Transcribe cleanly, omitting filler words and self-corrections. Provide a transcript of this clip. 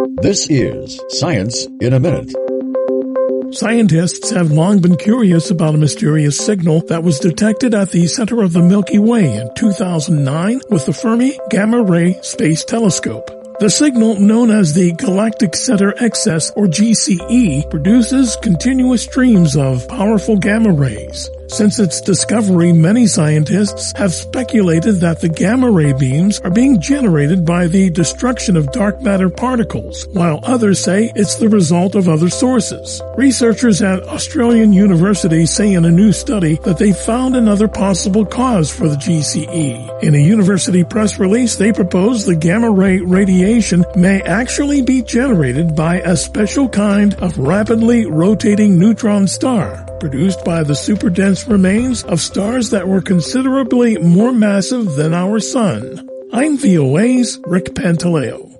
This is Science in a Minute. Scientists have long been curious about a mysterious signal that was detected at the center of the Milky Way in 2009 with the Fermi Gamma Ray Space Telescope. The signal, known as the Galactic Center Excess, or GCE, produces continuous streams of powerful gamma rays. Since its discovery, many scientists have speculated that the gamma ray beams are being generated by the destruction of dark matter particles, while others say it's the result of other sources. Researchers at Australian University say in a new study that they found another possible cause for the GCE. In a university press release, they propose the gamma ray radiation may actually be generated by a special kind of rapidly rotating neutron star, produced by the super-dense remains of stars that were considerably more massive than our Sun. I'm VOA's Rick Pantaleo.